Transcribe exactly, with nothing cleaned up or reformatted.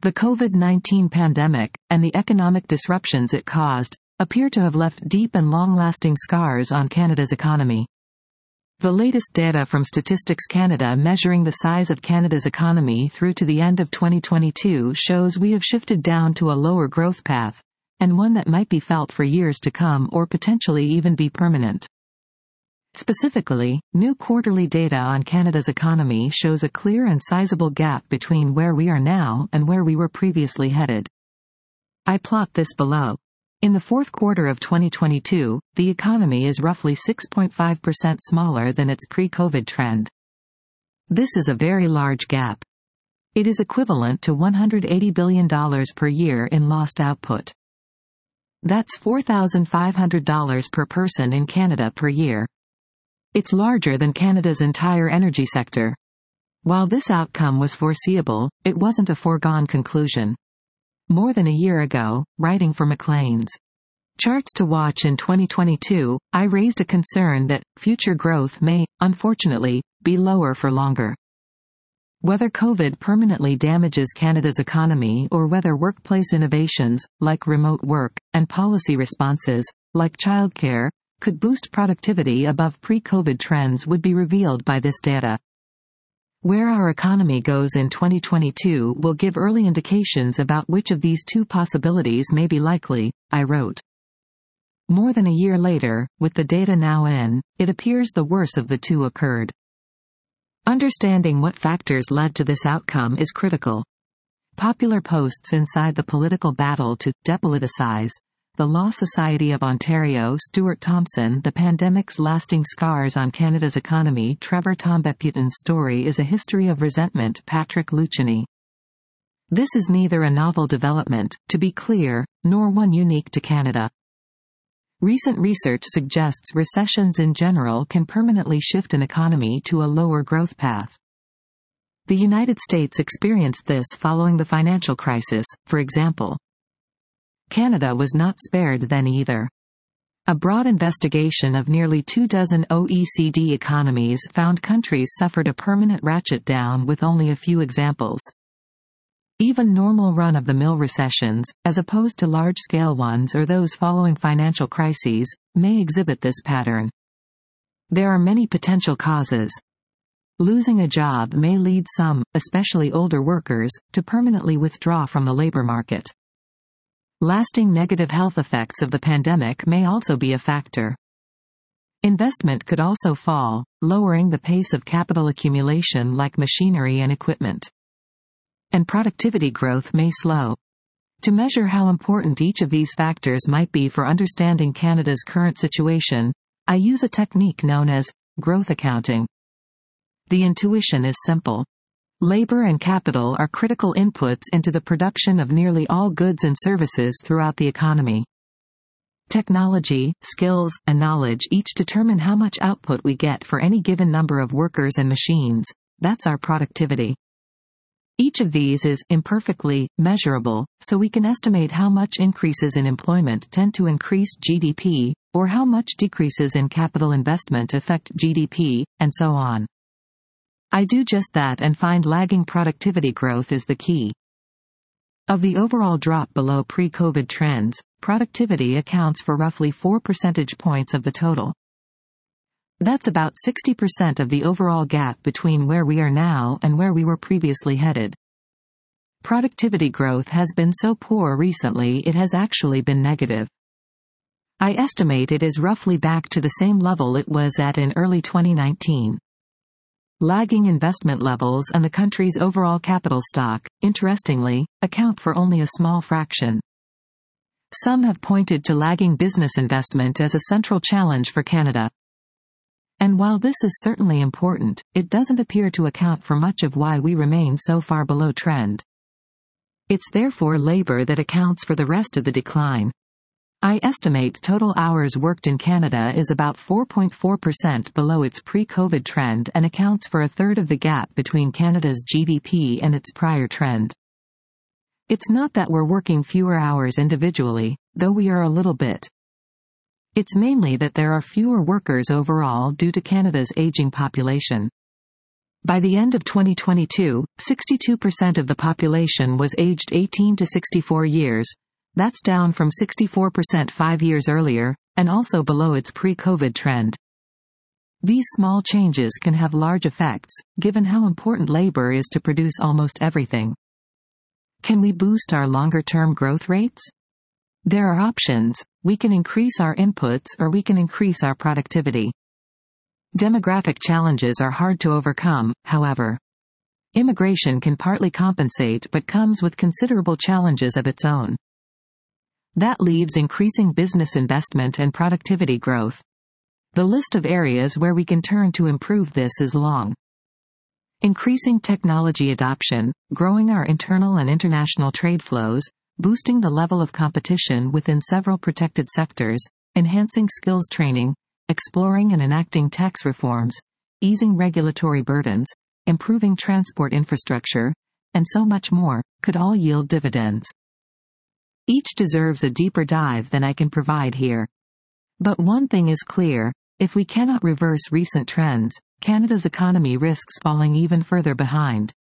The COVID nineteen pandemic, and the economic disruptions it caused, appear to have left deep and long-lasting scars on Canada's economy. The latest data from Statistics Canada measuring the size of Canada's economy through to the end of twenty twenty-two shows we have shifted down to a lower growth path, and one that might be felt for years to come or potentially even be permanent. Specifically, new quarterly data on Canada's economy shows a clear and sizable gap between where we are now and where we were previously headed. I plot this below. In the fourth quarter of twenty twenty-two, the economy is roughly six point five percent smaller than its pre-COVID trend. This is a very large gap. It is equivalent to one hundred eighty billion dollars per year in lost output. That's four thousand five hundred dollars per person in Canada per year. It's larger than Canada's entire energy sector. While this outcome was foreseeable, it wasn't a foregone conclusion. More than a year ago, writing for Maclean's Charts to Watch in twenty twenty-two, I raised a concern that future growth may, unfortunately, be lower for longer. Whether COVID permanently damages Canada's economy or whether workplace innovations, like remote work, and policy responses, like childcare, could boost productivity above pre-COVID trends would be revealed by this data. Where our economy goes in twenty twenty-two will give early indications about which of these two possibilities may be likely, I wrote. More than a year later, with the data now in, it appears the worst of the two occurred. Understanding what factors led to this outcome is critical. Popular posts inside the political battle to depoliticize the Law Society of Ontario Stuart Thompson The Pandemic's Lasting Scars on Canada's Economy Trevor Tombeputin's Story is a History of Resentment Patrick Luciani. This is neither a novel development, to be clear, nor one unique to Canada. Recent research suggests recessions in general can permanently shift an economy to a lower growth path. The United States experienced this following the financial crisis, for example. Canada was not spared then either. A broad investigation of nearly two dozen O E C D economies found countries suffered a permanent ratchet down with only a few examples. Even normal run-of-the-mill recessions, as opposed to large-scale ones or those following financial crises, may exhibit this pattern. There are many potential causes. Losing a job may lead some, especially older workers, to permanently withdraw from the labor market. Lasting negative health effects of the pandemic may also be a factor. Investment could also fall, lowering the pace of capital accumulation like machinery and equipment. And productivity growth may slow. To measure how important each of these factors might be for understanding Canada's current situation, I use a technique known as growth accounting. The intuition is simple. Labor and capital are critical inputs into the production of nearly all goods and services throughout the economy. Technology, skills, and knowledge each determine how much output we get for any given number of workers and machines. That's our productivity. Each of these is, imperfectly, measurable, so we can estimate how much increases in employment tend to increase G D P, or how much decreases in capital investment affect G D P, and so on. I do just that and find lagging productivity growth is the key. Of the overall drop below pre-COVID trends, productivity accounts for roughly four percentage points of the total. That's about sixty percent of the overall gap between where we are now and where we were previously headed. Productivity growth has been so poor recently it has actually been negative. I estimate it is roughly back to the same level it was at in early twenty nineteen. Lagging investment levels and the country's overall capital stock, interestingly, account for only a small fraction. Some have pointed to lagging business investment as a central challenge for Canada. And while this is certainly important, it doesn't appear to account for much of why we remain so far below trend. It's therefore labor that accounts for the rest of the decline. I estimate total hours worked in Canada is about four point four percent below its pre-COVID trend and accounts for a third of the gap between Canada's G D P and its prior trend. It's not that we're working fewer hours individually, though we are a little bit. It's mainly that there are fewer workers overall due to Canada's aging population. By the end of twenty twenty-two, sixty-two percent of the population was aged eighteen to sixty-four years. That's down from sixty-four percent five years earlier, and also below its pre-COVID trend. These small changes can have large effects, given how important labor is to produce almost everything. Can we boost our longer-term growth rates? There are options. We can increase our inputs or we can increase our productivity. Demographic challenges are hard to overcome, however. Immigration can partly compensate but comes with considerable challenges of its own. That leaves increasing business investment and productivity growth. The list of areas where we can turn to improve this is long. Increasing technology adoption, growing our internal and international trade flows, boosting the level of competition within several protected sectors, enhancing skills training, exploring and enacting tax reforms, easing regulatory burdens, improving transport infrastructure, and so much more, could all yield dividends. Each deserves a deeper dive than I can provide here. But one thing is clear, if we cannot reverse recent trends, Canada's economy risks falling even further behind.